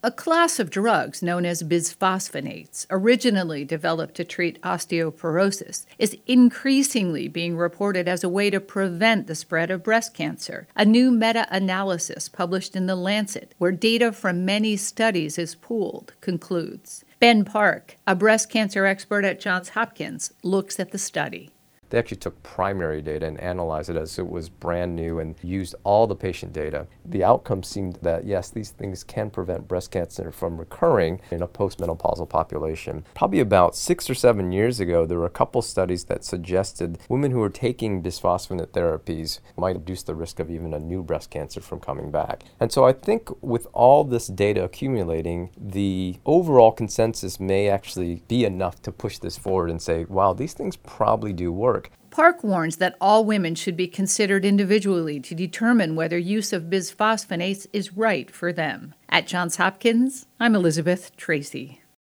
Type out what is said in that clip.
A class of drugs known as bisphosphonates, originally developed to treat osteoporosis, is increasingly being reported as a way to prevent the spread of breast cancer. A new meta-analysis published in The Lancet, where data from many studies is pooled, concludes. Ben Park, a breast cancer expert at Johns Hopkins, looks at the study. They actually took primary data and analyzed it as it was brand new and used all the patient data. The outcome seemed that, yes, these things can prevent breast cancer from recurring in a postmenopausal population. Probably about 6 or 7 years ago, there were a couple studies that suggested women who were taking bisphosphonate therapies might reduce the risk of even a new breast cancer from coming back. And so I think with all this data accumulating, the overall consensus may actually be enough to push this forward and say, wow, these things probably do work. Park warns that all women should be considered individually to determine whether use of bisphosphonates is right for them. At Johns Hopkins, I'm Elizabeth Tracy.